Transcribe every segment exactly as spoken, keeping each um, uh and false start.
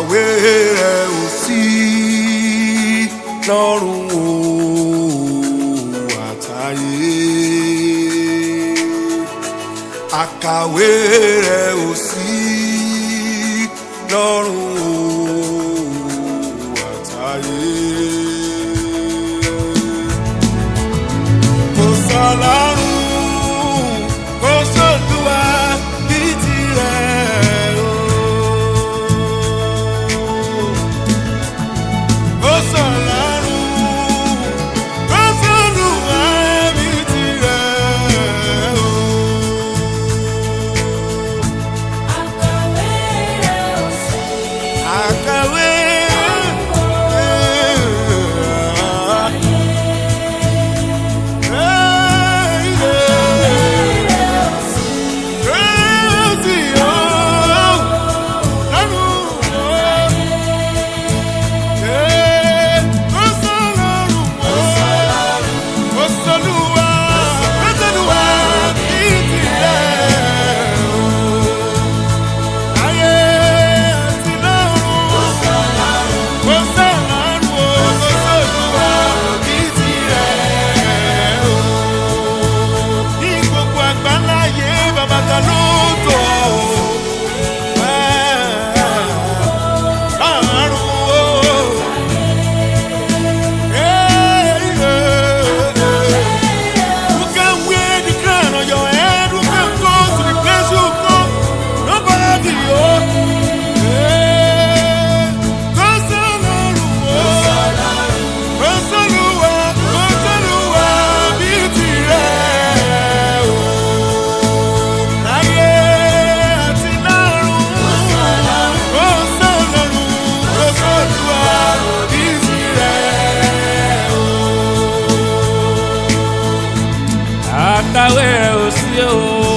àkàwé rẹ̀ ò sí lọ́run o àtayé. Àkàwé rẹ̀ ò sí lọ́run o àtayé. Kò sọ́lọ́run kò sóluwà bí tirẹ̀ o. Kò sọ́lọ́run kò sóluwà bí tirẹ̀ o. Àkàwé rẹ̀ ò sí. Àkàwé. Àkàwé rẹ̀ ò sí o.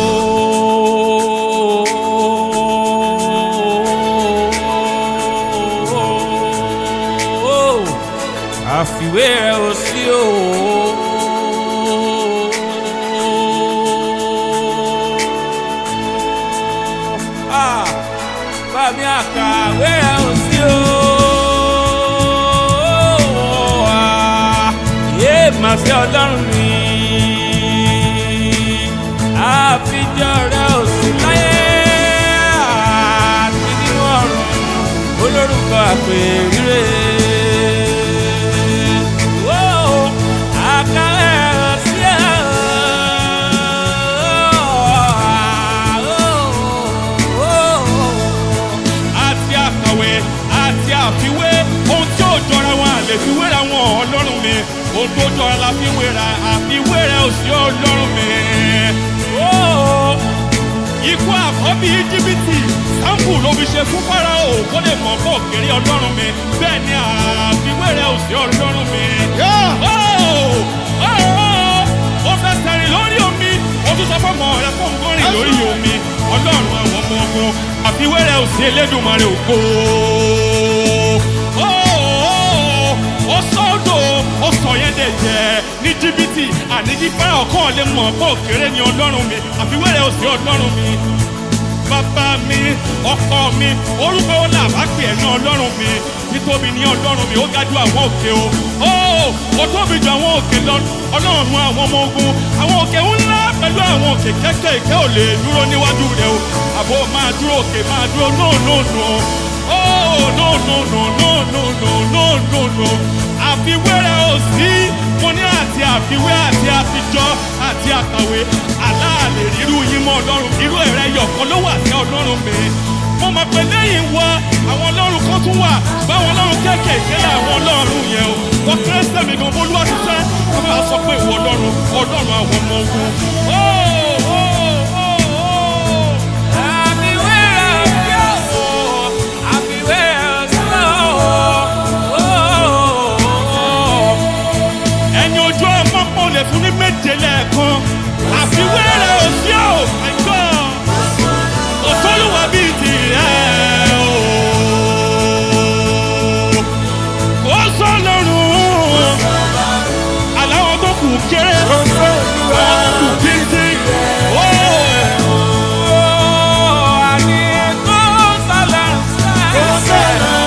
Àfiwé rẹ̀ ò sí o. Bàbí àkàwé rẹ̀ ò sí o. Yé màá fi Ọlọ́run mi. Àfijọ́ rẹ̀ ò sí láyé àti nínú ọ̀run olórúkọ àpèrire. Àkàwé rẹ̀ ò sí àti àkàwé àti àfiwé ohun tí ò jọra wọn à lè fi wéra wọn Ọlọ́run mi. Ohun tó jọra la fi wéra àfiwé rẹ̀ ò sí Ọlọ́run mi. Ikú àkọ́bí Íjíbítì sáǹpù ló fi ṣe fún Fáráò kó lè mọ̀ kó kéré Ọlọ́run mi. Bẹ́ẹ̀ ni àfiwé rẹ̀ ò sí Ọlọ́run mi. Ó fẹ́ sẹ́rìn lórí omi, ó tún sọ fọ́mọ rẹ̀ kó ń gọ́rìn lórí omi. Ọlọ́run àwọn ọmọ ogun àfiwé rẹ̀ ò sí Elédùmarè ògo. Ó sọ́dọ̀ ó sọ yẹn dẹ̀ jẹ́ ní Íjíbítì àní kí Fáráò kàn lè mọ̀ kó kéré ní Ọlọ́run mi. Àfiwé rẹ̀ ò sí Ọlọ́run mi. Bàbá mi, ọkọ mi, orúkọ wọn là bá pè ẹ̀yàn Ọlọ́run mi. Títóbi ní Ọlọ́run mi, ó ga jù àwọn òkè o. Ó tóbi jù àwọn òkè lọ, Ọlọ́run àwọn ọmọ ogun. Àwọn òkè ńlá pẹ̀lú àwọn òkè kékèké ò lè dúró níwájú rẹ̀ o. Àbò máa dúró òkè máa dúró no no no. Oh no no no no no no no no no. Àfiwé rẹ̀ ò sí. Mo ní àti àfiwé àti àfijọ́ àti àkàwé. Aláàlè rírú yín mọ́ Ọlọ́run. Irú ẹ̀rẹ́ yọ̀kan ló wà sí Ọlọ́run mi. Mo mọ̀ pé lẹ́yìn wa àwọn Ọlọ́run kan tún wà. Báwọn Ọlọ́run kéékèèké làwọn Ọlọ́run yẹn o. Wọ́n kéré sẹ́mi gan Olúwa ti fẹ́. Wọ́n máa sọ pé ìwọ Ọlọ́run Ọlọ́run àwọn ọmọ ogun. Àfiwé rẹ̀ ò sí o. Àfiwé rẹ̀ ò sí o. Ẹni ojú ọmọ pọ̀ lè fún ní méje lẹ́ẹ̀kan. Àfiwé rẹ̀ ò sí o. My God. Òtólùwà bíi tirẹ̀ o. Ó sọ lọ́rùn. Àláwọ̀ tó kù kéré. Ó kù títí. Àní kó sálẹ̀ sálẹ̀.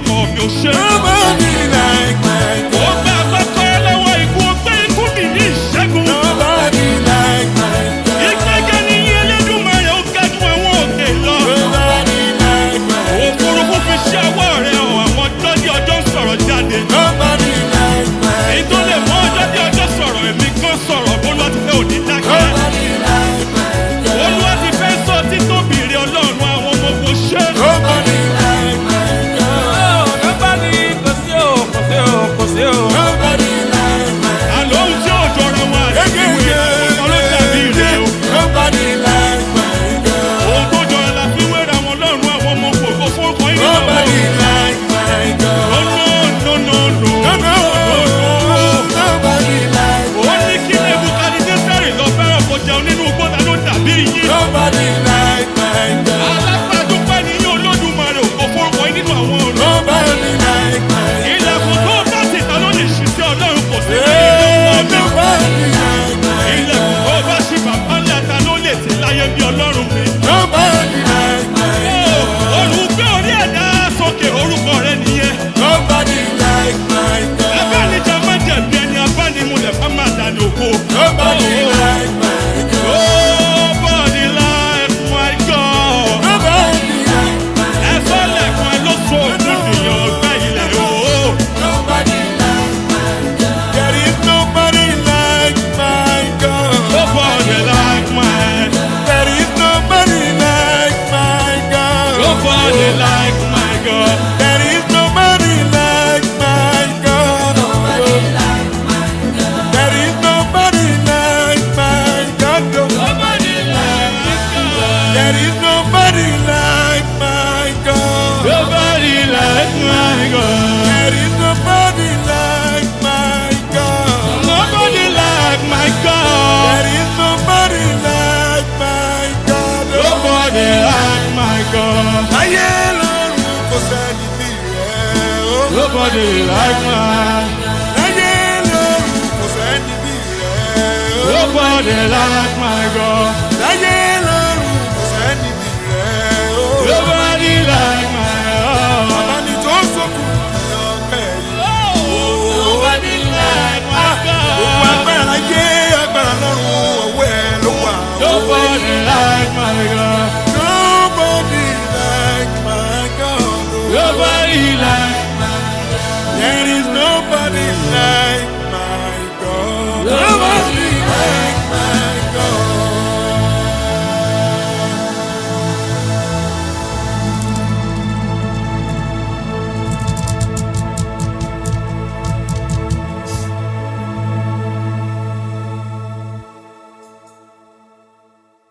ọkọ mi ò ṣe. Nobody like my Ó God. gbà kọ́kọ́ lọ́wọ́ ikú, ó gbé ikú mi ní ìṣẹ́gun. Nobody like my God. Ìgbẹ́gẹ́ ní Elédùmarè, ó ga ju àwọn òkè lọ. Nobody like my God. Òfurufú fi ṣe ọwọ́ rẹ̀ hàn, àwọn ọjọ́ ní ọjọ́ ń sọ̀rọ̀ jáde. Nobody like my Èyí tó lè mọ ọjọ́ ní ọjọ́ sọ̀rọ̀, èmi kan sọ̀rọ̀, Olúwa ti fẹ́ òní dákẹ́. Nobody like my God. Olúwa ti fẹ́ sọ títóbi rẹ̀ Ọlọ́run àwọn ọmọ ogun ṣe. Nobody like my God. Nobody kò sí o, kò sí o, kò sí o. Nobody like my God. Àlọ́ ohun tí ò jọra wọn àti ìwé ọ̀pọ̀ ló dàbí rẹ̀ o. Nobody like my God. Ohun tó jọra la fi wéra wọn lọ́rùn àwọn ọmọ ogun kò fọ́kàn yín lọ́wọ́. Nobody like my God. Oh no, no, no, no. No, no, nobody like Ó ní kí Nebukadnesari lọ fẹ́ràn kó jẹun nínú igbó, ta ló dàbí yín. Nobody like my God. Alágbádúpẹ́ ni yín Olódùmarè, kò fọ́kàn yín nínú àwọn ọ̀run. Nobody like my God. Ilẹ̀kùn tó bá ti ta ló lè ṣí sí Ọlọ́run kò sí nínú Hey, ọmọ mi. nobody like my Ilẹ̀kùn tó bá ṣí bàbá ńlá ta ló lè ti láyé bí Ọlọ́run mi. Nobody like my God. Olùgbé orí ẹ̀dá sókè orúkọ rẹ̀ nìyẹn. Nobody like my God. Abánijà má jẹ̀bi ẹni abánimúlẹ̀ bá má dànù oko. Nobody like my God. Nobody like my God. Nobody like my Ẹ sọ́lẹ̀kùn ẹ ló so òkú nìyẹn ọgbẹ́ ilẹ̀ o. Nobody like my God. There is nobody like my God. Nobody like my There is nobody like my God. Nobody like my God. There is nobody like my God. There is nobody like my God. Nobody like my God. There is nobody like my God. Nobody like my God. There is nobody like my God. Nobody like my God. There is nobody like my God. Nobody like my God. Ayé lọ́run kò sẹ́ni bí rẹ̀ o. Nobody like my. Ayé lọ́run kò sẹ́ni bí rẹ̀ o. Nobody like my God.